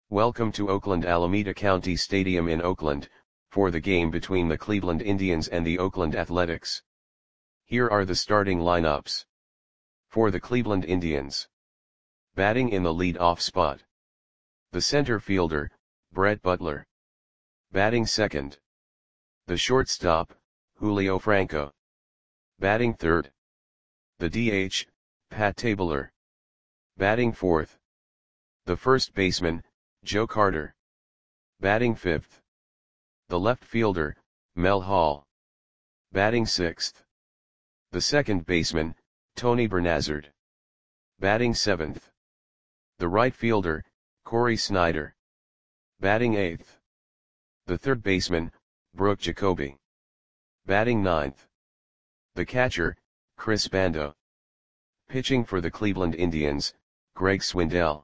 Welcome to Oakland Alameda County Stadium in Oakland, for the game between the Cleveland Indians and the Oakland Athletics. Here are the starting lineups. For the Cleveland Indians. Batting in the lead-off spot. The center fielder, Brett Butler. Batting second. The shortstop, Julio Franco. Batting third. The DH, Pat Tabler. Batting fourth. The first baseman, Joe Carter. Batting fifth. The left fielder, Mel Hall. Batting sixth. The second baseman, Tony Bernazard. Batting seventh. The right fielder, Corey Snyder. Batting eighth. The third baseman, Brooke Jacoby. Batting ninth. The catcher, Chris Bando. Pitching for the Cleveland Indians, Greg Swindell.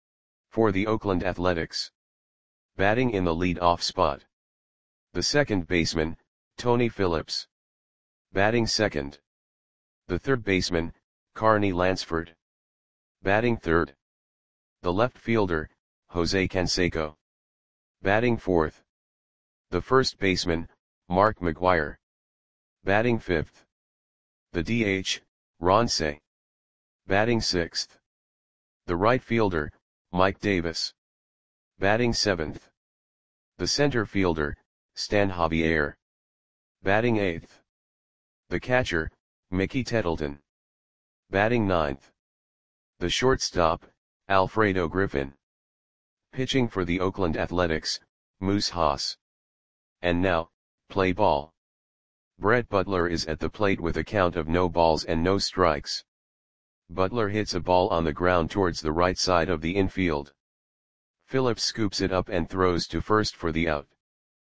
For the Oakland Athletics. Batting in the lead-off spot. The second baseman, Tony Phillips. Batting second. The third baseman, Carney Lansford. Batting third. The left fielder, Jose Canseco. Batting fourth. The first baseman, Mark McGwire. Batting fifth. The DH, Ron Cey. Batting sixth. The right fielder, Mike Davis. Batting seventh. The center fielder, Stan Javier. Batting eighth. The catcher, Mickey Tettleton. Batting ninth. The shortstop, Alfredo Griffin. Pitching for the Oakland Athletics, Moose Haas. And now, play ball. Brett Butler is at the plate with a count of no balls and no strikes. Butler hits a ball on the ground towards the right side of the infield. Phillips scoops it up and throws to first for the out.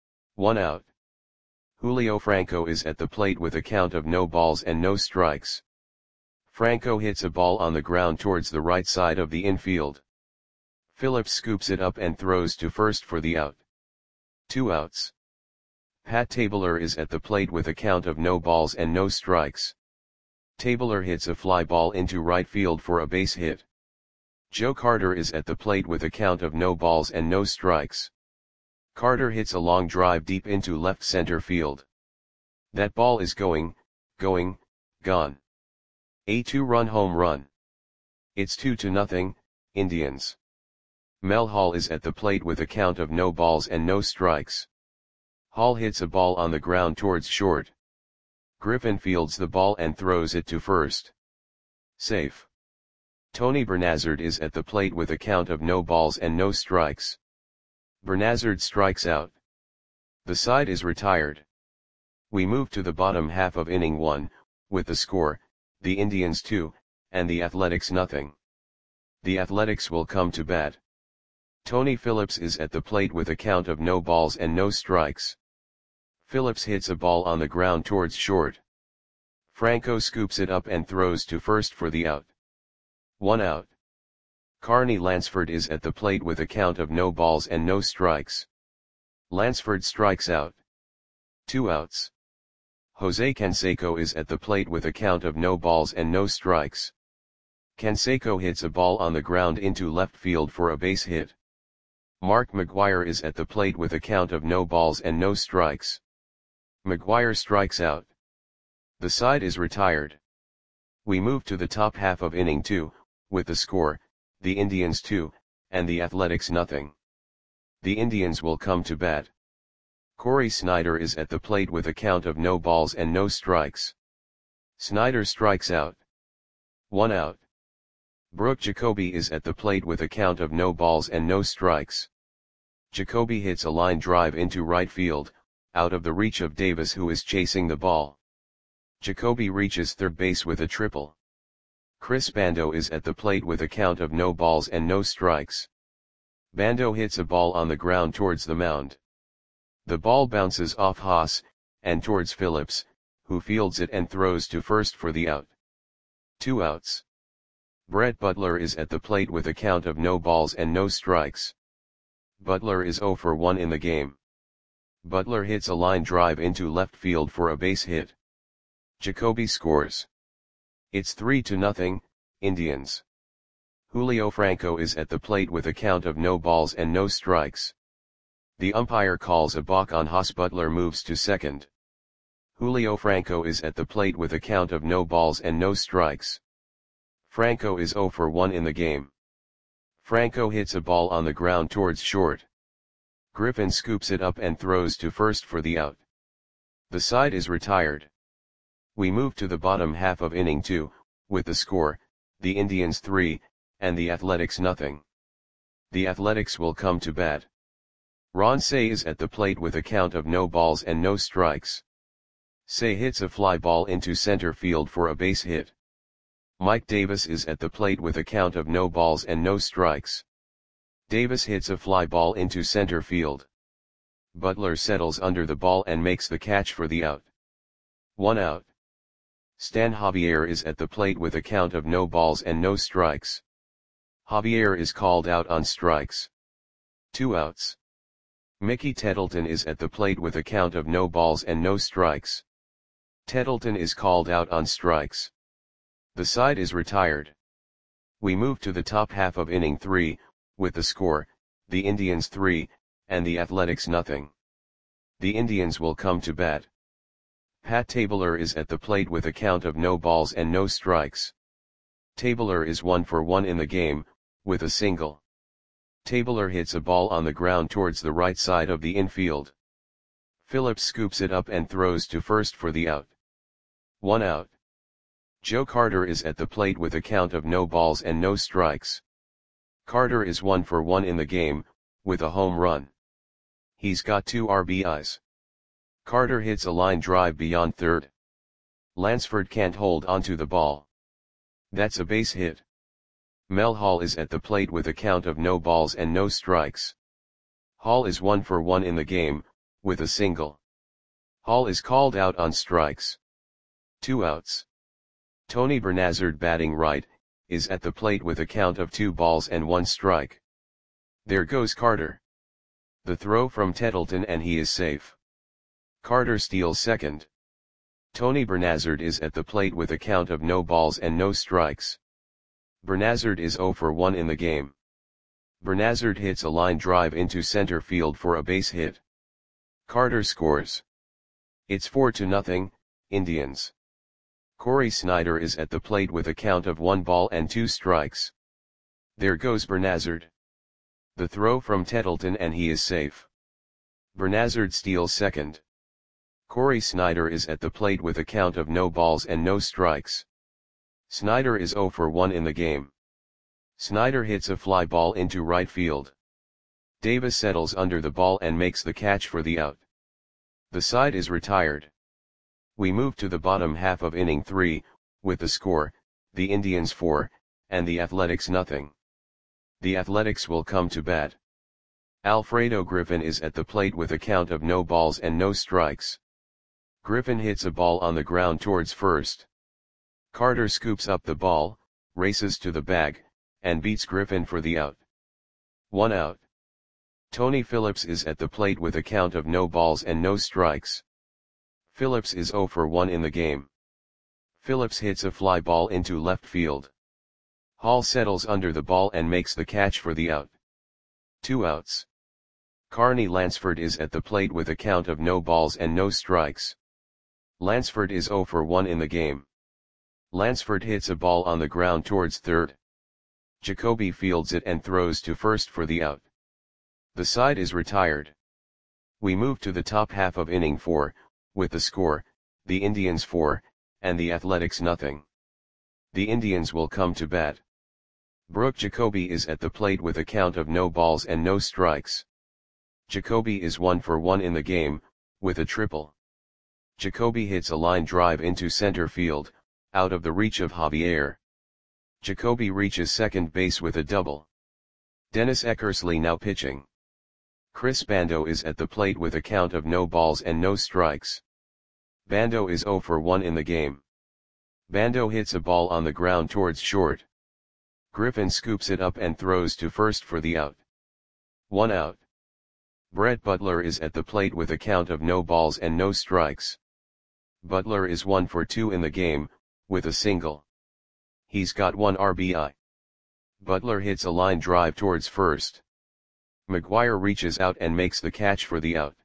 1 out. Julio Franco is at the plate with a count of no balls and no strikes. Franco hits a ball on the ground towards the right side of the infield. Phillips scoops it up and throws to first for the out. 2 outs. Pat Tabler is at the plate with a count of no balls and no strikes. Tabler hits a fly ball into right field for a base hit. Joe Carter is at the plate with a count of no balls and no strikes. Carter hits a long drive deep into left center field. That ball is gone. A 2-run home run. It's 2-0, Indians. Mel Hall is at the plate with a count of no balls and no strikes. Hall hits a ball on the ground towards short. Griffin fields the ball and throws it to first. Safe. Tony Bernazard is at the plate with a count of no balls and no strikes. Bernazard strikes out. The side is retired. We move to the bottom half of inning 1, with the score, the Indians 2, and the Athletics 0. The Athletics will come to bat. Tony Phillips is at the plate with a count of no balls and no strikes. Phillips hits a ball on the ground towards short. Franco scoops it up and throws to first for the out. 1 out. Carney Lansford is at the plate with a count of no balls and no strikes. Lansford strikes out. 2 outs. Jose Canseco is at the plate with a count of no balls and no strikes. Canseco hits a ball on the ground into left field for a base hit. Mark McGwire is at the plate with a count of no balls and no strikes. McGwire strikes out. The side is retired. We move to the top half of inning 2, with the score, the Indians 2, and the Athletics 0. The Indians will come to bat. Corey Snyder is at the plate with a count of no balls and no strikes. Snyder strikes out. 1 out. Brooke Jacoby is at the plate with a count of no balls and no strikes. Jacoby hits a line drive into right field, out of the reach of Davis, who is chasing the ball. Jacoby reaches third base with a triple. Chris Bando is at the plate with a count of no balls and no strikes. Bando hits a ball on the ground towards the mound. The ball bounces off Haas, and towards Phillips, who fields it and throws to first for the out. 2 outs. Brett Butler is at the plate with a count of no balls and no strikes. Butler is 0 for 1 in the game. Butler hits a line drive into left field for a base hit. Jacoby scores. It's 3-0, Indians. Julio Franco is at the plate with a count of no balls and no strikes. The umpire calls a balk on Haas. Butler moves to second. Julio Franco is at the plate with a count of no balls and no strikes. Franco is 0 for 1 in the game. Franco hits a ball on the ground towards short. Griffin scoops it up and throws to first for the out. The side is retired. We move to the bottom half of inning 2, with the score, the Indians 3, and the Athletics nothing. The Athletics will come to bat. Ron Cey is at the plate with a count of no balls and no strikes. Cey hits a fly ball into center field for a base hit. Mike Davis is at the plate with a count of no balls and no strikes. Davis hits a fly ball into center field. Butler settles under the ball and makes the catch for the out. 1 out. Stan Javier is at the plate with a count of no balls and no strikes. Javier is called out on strikes. 2 outs. Mickey Tettleton is at the plate with a count of no balls and no strikes. Tettleton is called out on strikes. The side is retired. We move to the top half of inning 3, with the score, the Indians 3, and the Athletics nothing. The Indians will come to bat. Pat Tabler is at the plate with a count of no balls and no strikes. Tabler is 1 for 1 in the game, with a single. Tabler hits a ball on the ground towards the right side of the infield. Phillips scoops it up and throws to first for the out. 1 out. Joe Carter is at the plate with a count of no balls and no strikes. Carter is 1 for 1 in the game, with a home run. He's got 2 RBIs. Carter hits a line drive beyond third. Lansford can't hold onto the ball. That's a base hit. Mel Hall is at the plate with a count of no balls and no strikes. Hall is 1 for 1 in the game, with a single. Hall is called out on strikes. 2 outs. Tony Bernazard, batting right, is at the plate with a count of 2 balls and 1 strike. There goes Carter. The throw from Tettleton and he is safe. Carter steals second. Tony Bernazard is at the plate with a count of no balls and no strikes. Bernazard is 0 for 1 in the game. Bernazard hits a line drive into center field for a base hit. Carter scores. It's 4-0, Indians. Corey Snyder is at the plate with a count of 1 ball and 2 strikes. There goes Bernazard. The throw from Tettleton and he is safe. Bernazard steals second. Corey Snyder is at the plate with a count of no balls and no strikes. Snyder is 0 for 1 in the game. Snyder hits a fly ball into right field. Davis settles under the ball and makes the catch for the out. The side is retired. We move to the bottom half of inning 3, with the score, the Indians 4, and the Athletics nothing. The Athletics will come to bat. Alfredo Griffin is at the plate with a count of no balls and no strikes. Griffin hits a ball on the ground towards first. Carter scoops up the ball, races to the bag, and beats Griffin for the out. 1 out. Tony Phillips is at the plate with a count of no balls and no strikes. Phillips is 0 for 1 in the game. Phillips hits a fly ball into left field. Hall settles under the ball and makes the catch for the out. 2 outs. Carney Lansford is at the plate with a count of no balls and no strikes. Lansford is 0 for 1 in the game. Lansford hits a ball on the ground towards third. Jacoby fields it and throws to first for the out. The side is retired. We move to the top half of inning 4, with the score, the Indians 4, and the Athletics nothing. The Indians will come to bat. Brooke Jacoby is at the plate with a count of no balls and no strikes. Jacoby is 1 for 1 in the game, with a triple. Jacoby hits a line drive into center field, out of the reach of Javier. Jacoby reaches second base with a double. Dennis Eckersley now pitching. Chris Bando is at the plate with a count of no balls and no strikes. Bando is 0 for 1 in the game. Bando hits a ball on the ground towards short. Griffin scoops it up and throws to first for the out. 1 out. Brett Butler is at the plate with a count of no balls and no strikes. Butler is 1 for 2 in the game, with a single. He's got 1 RBI. Butler hits a line drive towards first. McGuire reaches out and makes the catch for the out.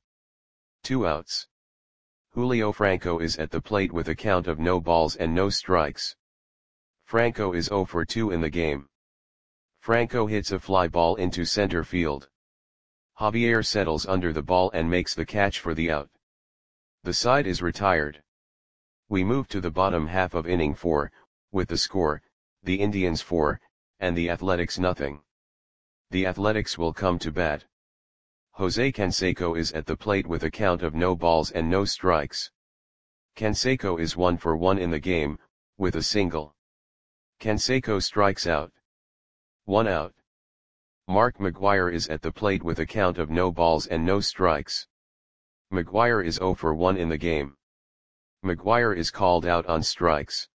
2 outs. Julio Franco is at the plate with a count of no balls and no strikes. Franco is 0 for 2 in the game. Franco hits a fly ball into center field. Javier settles under the ball and makes the catch for the out. The side is retired. We move to the bottom half of inning 4, with the score, the Indians 4, and the Athletics nothing. The Athletics will come to bat. Jose Canseco is at the plate with a count of no balls and no strikes. Canseco is 1 for 1 in the game, with a single. Canseco strikes out. 1 out. Mark McGuire is at the plate with a count of no balls and no strikes. McGuire is 0 for 1 in the game. McGuire is called out on strikes.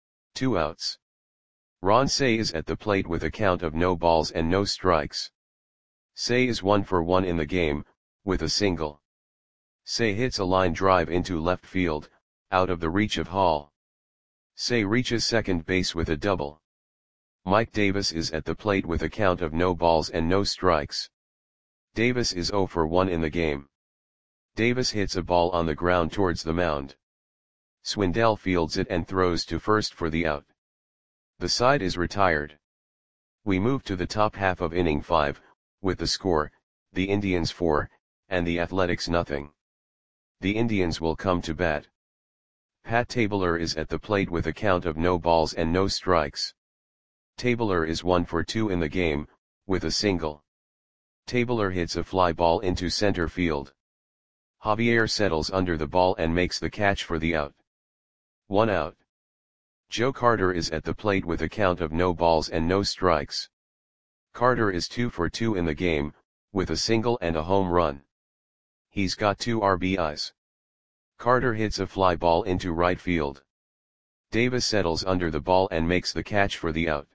2 outs. Ron Cey is at the plate with a count of no balls and no strikes. Cey is 1 for 1 in the game, with a single. Cey hits a line drive into left field, out of the reach of Hall. Cey reaches second base with a double. Mike Davis is at the plate with a count of no balls and no strikes. Davis is 0 for 1 in the game. Davis hits a ball on the ground towards the mound. Swindell fields it and throws to first for the out. The side is retired. We move to the top half of inning 5, with the score, the Indians 4, and the Athletics nothing. The Indians will come to bat. Pat Tabler is at the plate with a count of no balls and no strikes. Tabler is 1 for 2 in the game, with a single. Tabler hits a fly ball into center field. Javier settles under the ball and makes the catch for the out. 1 out. Joe Carter is at the plate with a count of no balls and no strikes. Carter is 2 for 2 in the game, with a single and a home run. He's got 2 RBIs. Carter hits a fly ball into right field. Davis settles under the ball and makes the catch for the out.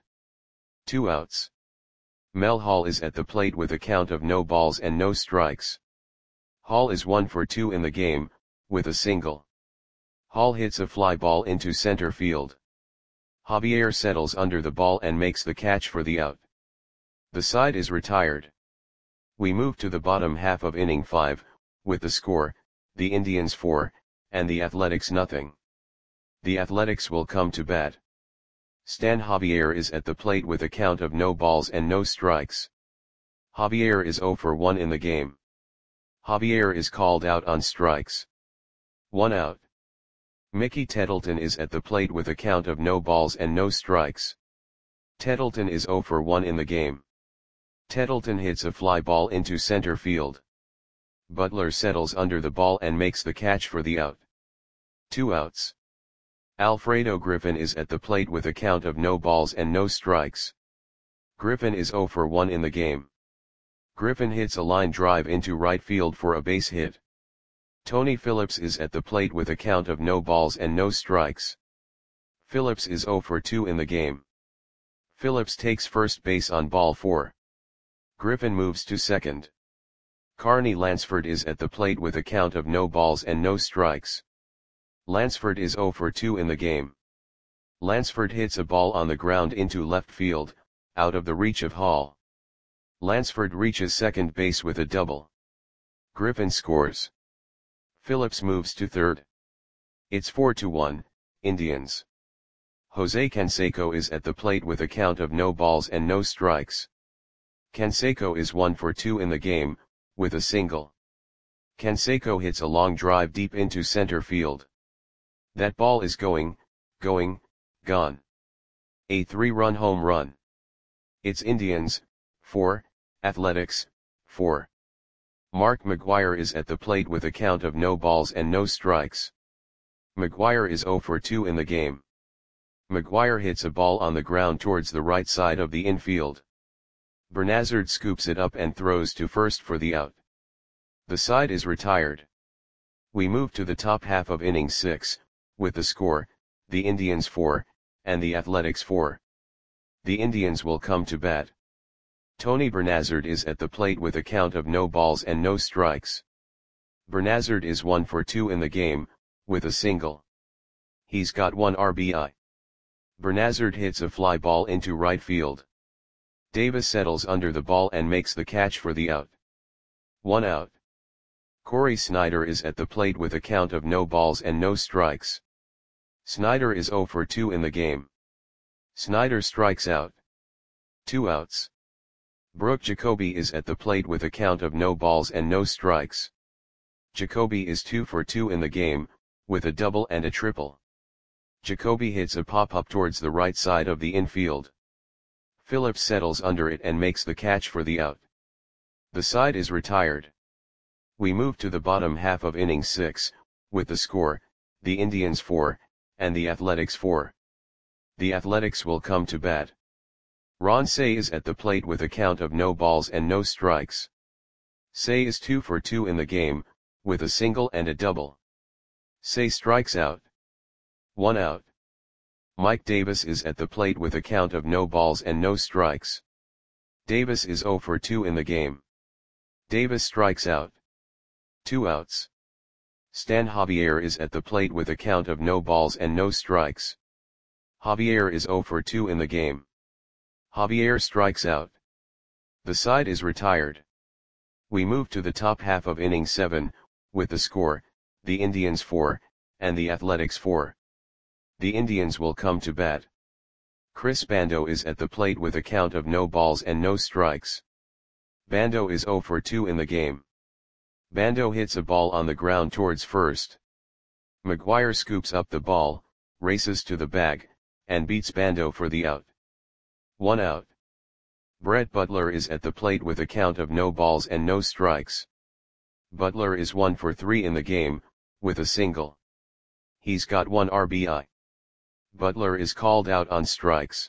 2 outs. Mel Hall is at the plate with a count of no balls and no strikes. Hall is 1 for 2 in the game, with a single. Hall hits a fly ball into center field. Javier settles under the ball and makes the catch for the out. The side is retired. We move to the bottom half of inning 5, with the score, the Indians 4, and the Athletics nothing. The Athletics will come to bat. Stan Javier is at the plate with a count of no balls and no strikes. Javier is 0 for 1 in the game. Javier is called out on strikes. 1 out. Mickey Tettleton is at the plate with a count of no balls and no strikes. Tettleton is 0 for 1 in the game. Tettleton hits a fly ball into center field. Butler settles under the ball and makes the catch for the out. 2 outs. Alfredo Griffin is at the plate with a count of no balls and no strikes. Griffin is 0 for 1 in the game. Griffin hits a line drive into right field for a base hit. Tony Phillips is at the plate with a count of no balls and no strikes. Phillips is 0 for 2 in the game. Phillips takes first base on ball 4. Griffin moves to second. Carney Lansford is at the plate with a count of no balls and no strikes. Lansford is 0 for 2 in the game. Lansford hits a ball on the ground into left field, out of the reach of Hall. Lansford reaches second base with a double. Griffin scores. Phillips moves to third. It's 4-1, Indians. Jose Canseco is at the plate with a count of no balls and no strikes. Canseco is 1 for 2 in the game, with a single. Canseco hits a long drive deep into center field. That ball is gone. A 3-run home run. It's Indians, 4, Athletics, 4. Mark McGuire is at the plate with a count of no balls and no strikes. McGuire is 0 for 2 in the game. McGuire hits a ball on the ground towards the right side of the infield. Bernazard scoops it up and throws to first for the out. The side is retired. We move to the top half of inning 6, with the score, the Indians 4, and the Athletics 4. The Indians will come to bat. Tony Bernazard is at the plate with a count of no balls and no strikes. Bernazard is 1 for 2 in the game, with a single. He's got 1 RBI. Bernazard hits a fly ball into right field. Davis settles under the ball and makes the catch for the out. 1 out. Corey Snyder is at the plate with a count of no balls and no strikes. Snyder is 0 for 2 in the game. Snyder strikes out. 2 outs. Brooke Jacoby is at the plate with a count of no balls and no strikes. Jacoby is 2 for 2 in the game, with a double and a triple. Jacoby hits a pop-up towards the right side of the infield. Phillips settles under it and makes the catch for the out. The side is retired. We move to the bottom half of inning 6, with the score, the Indians 4, and the Athletics 4. The Athletics will come to bat. Ron Cey is at the plate with a count of no balls and no strikes. Cey is 2 for 2 in the game, with a single and a double. Cey strikes out. 1 out. Mike Davis is at the plate with a count of no balls and no strikes. Davis is 0 for 2 in the game. Davis strikes out. 2 outs. Stan Javier is at the plate with a count of no balls and no strikes. Javier is 0 for 2 in the game. Javier strikes out. The side is retired. We move to the top half of inning 7, with the score, the Indians 4, and the Athletics 4. The Indians will come to bat. Chris Bando is at the plate with a count of no balls and no strikes. Bando is 0 for 2 in the game. Bando hits a ball on the ground towards first. McGuire scoops up the ball, races to the bag, and beats Bando for the out. 1 out. Brett Butler is at the plate with a count of no balls and no strikes. Butler is 1 for 3 in the game, with a single. He's got 1 RBI. Butler is called out on strikes.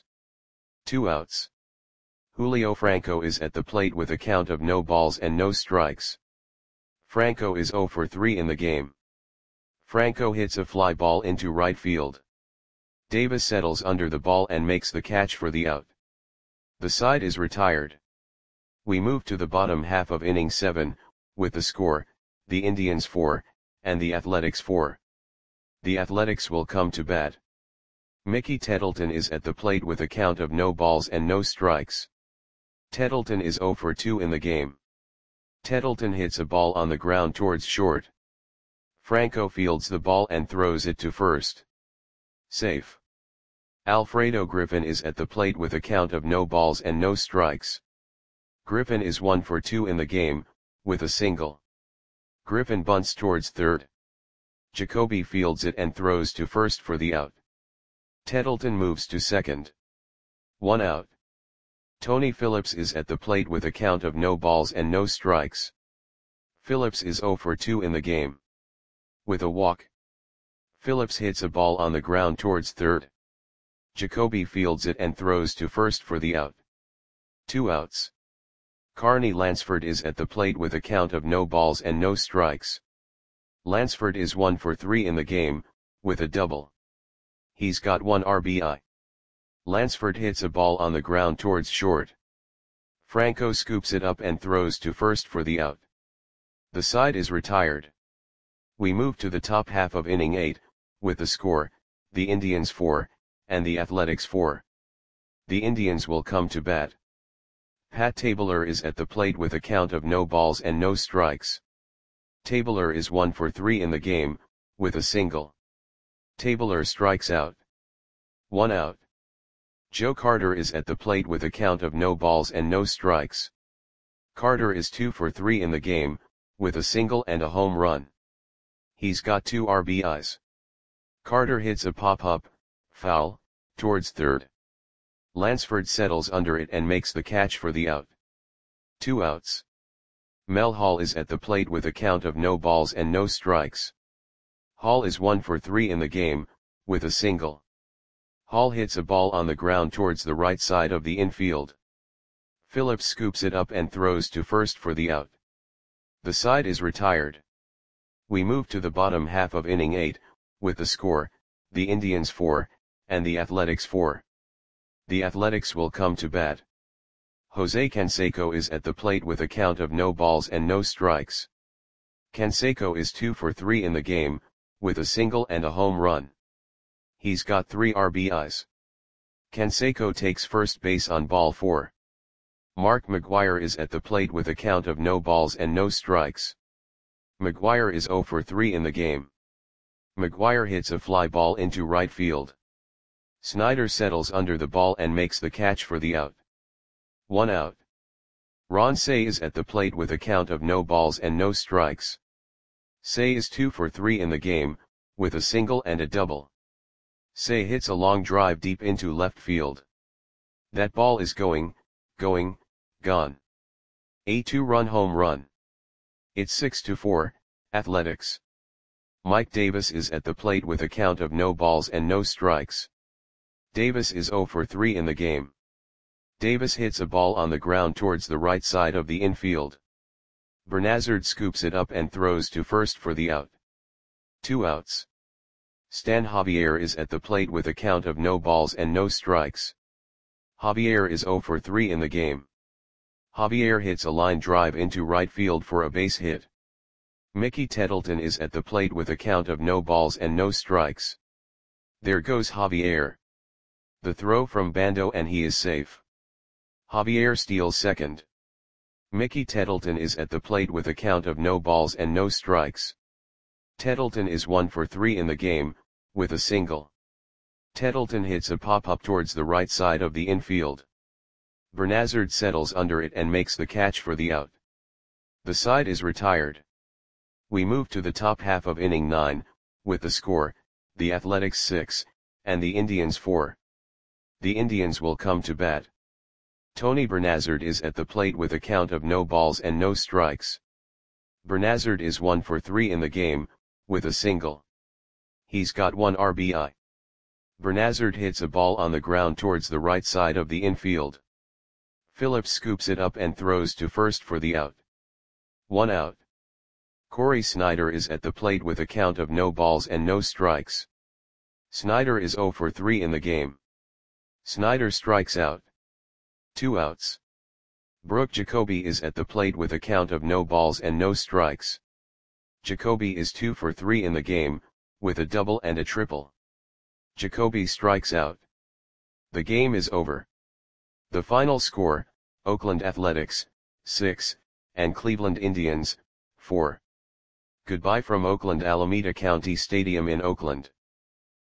2 outs. Julio Franco is at the plate with a count of no balls and no strikes. Franco is 0 for 3 in the game. Franco hits a fly ball into right field. Davis settles under the ball and makes the catch for the out. The side is retired. We move to the bottom half of inning 7, with the score, the Indians 4, and the Athletics 4. The Athletics will come to bat. Mickey Tettleton is at the plate with a count of no balls and no strikes. Tettleton is 0 for 2 in the game. Tettleton hits a ball on the ground towards short. Franco fields the ball and throws it to first. Safe. Alfredo Griffin is at the plate with a count of no balls and no strikes. Griffin is 1 for 2 in the game, with a single. Griffin bunts towards third. Jacoby fields it and throws to first for the out. Tettleton moves to second. 1 out. Tony Phillips is at the plate with a count of no balls and no strikes. Phillips is 0 for 2 in the game. With a walk. Phillips hits a ball on the ground towards third. Jacoby fields it and throws to first for the out. 2 outs. Carney Lansford is at the plate with a count of no balls and no strikes. Lansford is 1 for 3 in the game, with a double. He's got 1 RBI. Lansford hits a ball on the ground towards short. Franco scoops it up and throws to first for the out. The side is retired. We move to the top half of inning 8, with the score, the Indians 4, and the Athletics 4. The Indians will come to bat. Pat Tabler is at the plate with a count of no balls and no strikes. Tabler is 1 for 3 in the game, with a single. Tabler strikes out. 1 out. Joe Carter is at the plate with a count of no balls and no strikes. Carter is 2 for 3 in the game, with a single and a home run. He's got 2 RBIs. Carter hits a pop-up, foul, towards third. Lansford settles under it and makes the catch for the out. 2 outs. Mel Hall is at the plate with a count of no balls and no strikes. Hall is 1 for 3 in the game, with a single. Hall hits a ball on the ground towards the right side of the infield. Phillips scoops it up and throws to first for the out. The side is retired. We move to the bottom half of inning 8, with the score, the Indians 4, and the Athletics 4. The Athletics will come to bat. Jose Canseco is at the plate with a count of no balls and no strikes. Canseco is 2 for 3 in the game, with a single and a home run. He's got 3 RBIs. Canseco takes first base on ball 4. Mark McGwire is at the plate with a count of no balls and no strikes. McGwire is 0 for 3 in the game. McGwire hits a fly ball into right field. Snyder settles under the ball and makes the catch for the out. 1 out. Ron Cey is at the plate with a count of no balls and no strikes. Cey is 2 for 3 in the game, with a single and a double. Cey hits a long drive deep into left field. That ball is going, gone. A 2-run home run. It's 6-4, Athletics. Mike Davis is at the plate with a count of no balls and no strikes. Davis is 0 for 3 in the game. Davis hits a ball on the ground towards the right side of the infield. Bernazard scoops it up and throws to first for the out. 2 outs. Stan Javier is at the plate with a count of no balls and no strikes. Javier is 0 for 3 in the game. Javier hits a line drive into right field for a base hit. Mickey Tettleton is at the plate with a count of no balls and no strikes. There goes Javier. The throw from Bando and he is safe. Javier steals second. Mickey Tettleton is at the plate with a count of no balls and no strikes. Tettleton is 1 for 3 in the game, with a single. Tettleton hits a pop-up towards the right side of the infield. Bernazard settles under it and makes the catch for the out. The side is retired. We move to the top half of inning 9, with the score, the Athletics 6, and the Indians 4. The Indians will come to bat. Tony Bernazard is at the plate with a count of no balls and no strikes. Bernazard is 1 for 3 in the game, with a single. He's got 1 RBI. Bernazard hits a ball on the ground towards the right side of the infield. Phillips scoops it up and throws to first for the out. 1 out. Corey Snyder is at the plate with a count of no balls and no strikes. Snyder is 0 for 3 in the game. Snyder strikes out. 2 outs. Brooke Jacoby is at the plate with a count of no balls and no strikes. Jacoby is 2 for 3 in the game, with a double and a triple. Jacoby strikes out. The game is over. The final score, Oakland Athletics, 6, and Cleveland Indians, 4. Goodbye from Oakland Alameda County Stadium in Oakland.